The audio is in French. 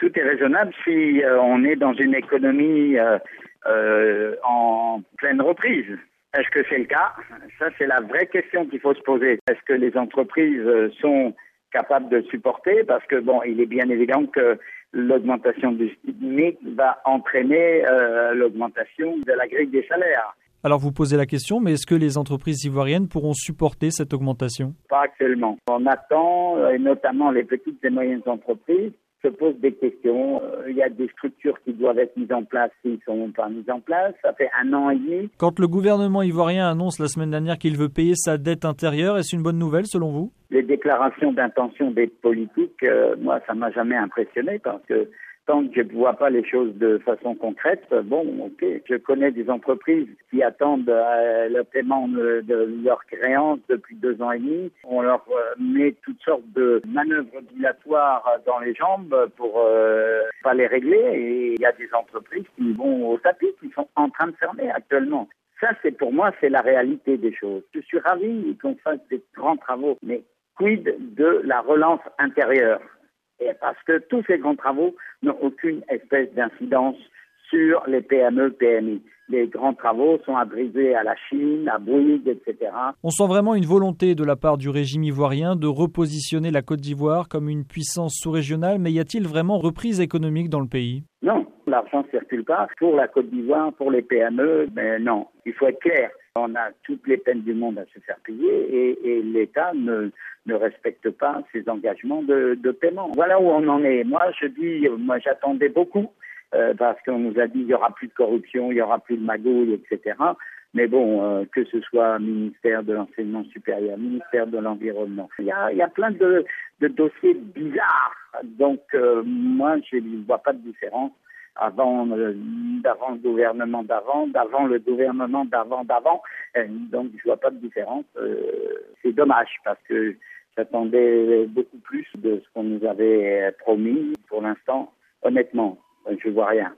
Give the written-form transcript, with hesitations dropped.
Tout est raisonnable si on est dans une économie en pleine reprise. Est-ce que c'est le cas? Ça, c'est la vraie question qu'il faut se poser. Est-ce que les entreprises sont capables de supporter? Parce que il est bien évident que l'augmentation du SMIC va entraîner l'augmentation de la grille des salaires. Alors vous posez la question, mais est-ce que les entreprises ivoiriennes pourront supporter cette augmentation? Pas actuellement. On attend, et notamment les petites et moyennes entreprises, se posent des questions. Il y a des structures qui doivent être mises en place qui ne sont pas mises en place. Ça fait 1 an et demi. Quand le gouvernement ivoirien annonce la semaine dernière qu'il veut payer sa dette intérieure, est-ce une bonne nouvelle selon vous? Les déclarations d'intention des politiques, moi, ça m'a jamais impressionné parce que tant que je ne vois pas les choses de façon concrète, ok. Je connais des entreprises qui attendent le paiement de leurs créances depuis 2 ans et demi. On leur met toutes sortes de manœuvres dilatoires dans les jambes pour pas les régler. Et il y a des entreprises qui vont au tapis, qui sont en train de fermer actuellement. Ça, pour moi, c'est la réalité des choses. Je suis ravi qu'on fasse des grands travaux, mais quid de la relance intérieure? Et parce que tous ces grands travaux n'ont aucune espèce d'incidence sur les PME, PMI. Les grands travaux sont adressés à la Chine, à Bouygues, etc. On sent vraiment une volonté de la part du régime ivoirien de repositionner la Côte d'Ivoire comme une puissance sous-régionale, mais y a-t-il vraiment reprise économique dans le pays? Non, l'argent ne circule pas pour la Côte d'Ivoire, pour les PME, mais non, il faut être clair. On a toutes les peines du monde à se faire payer et l'État ne respecte pas ses engagements de paiement. Voilà où on en est. Moi, j'attendais beaucoup parce qu'on nous a dit il n'y aura plus de corruption, il n'y aura plus de magouille, etc. Mais que ce soit ministère de l'enseignement supérieur, ministère de l'environnement, il y a plein de dossiers bizarres. Donc, moi, je ne vois pas de différence d'avant le gouvernement d'avant le gouvernement d'avant. Donc, je vois pas de différence. C'est dommage parce que j'attendais beaucoup plus de ce qu'on nous avait promis. Pour l'instant, honnêtement, je vois rien.